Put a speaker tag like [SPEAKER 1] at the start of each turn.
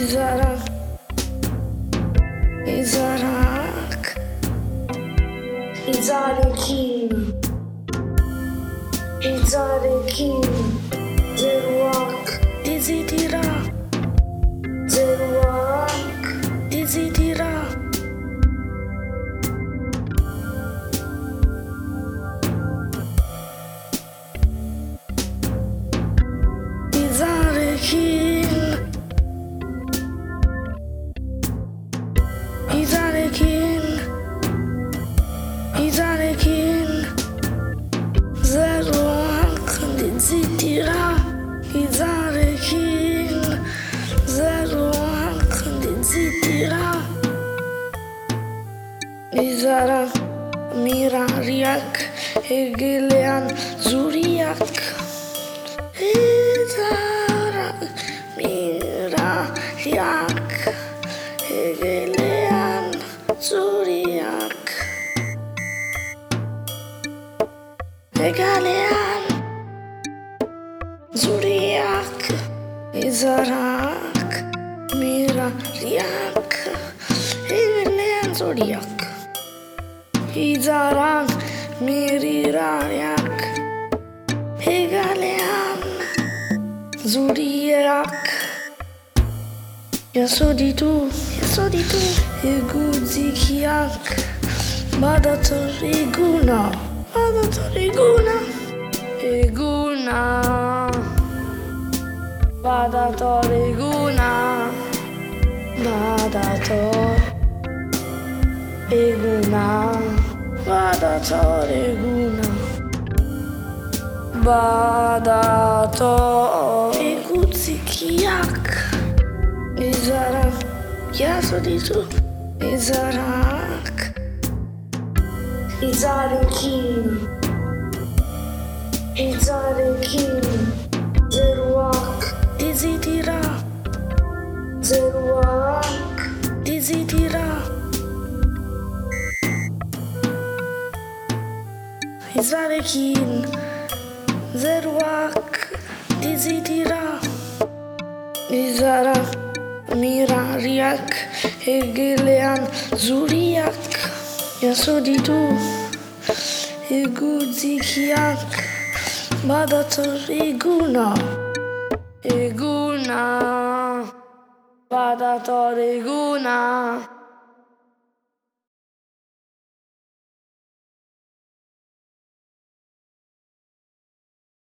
[SPEAKER 1] Izarak, Izarak, Izarekin, Izarekin, zeruak dizi dira, zeruak dizi dira. Izarekin, Izarekin, Izarekin, zeruak dizi dira. Izarekin, zeruak dizi dira. Izarak mirariak egelean zuriak. Izarak mirariak egelean zuriak. Egelean zuriak. Izarak mirariak egelean zuriak. Izarak mirariak egalean zuriak. Jaso ditu egutzikiak. Badator eguna, badator eguna. Eguna, badator eguna. Badator eguna, badator eguna. Badator egutzikiak. Izarak, jaso ditu Izarak. Izarekin, Izarekin, zeruak dizi dira, zeruak dizi dira. Izarekin, zeruak dizi dira. Izarak mirariak egelean zuriak. Jaso ditu egutzikiak. Badator eguna, eguna. Badator eguna.